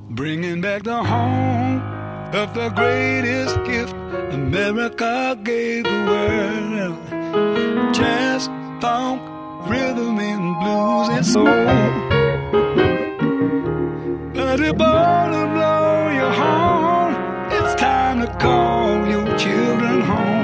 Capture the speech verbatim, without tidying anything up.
bringing back the home of the greatest gift America gave the world. Jazz, funk, rhythm and blues and soul. But it ball and blow your horn. It's time to call your children home.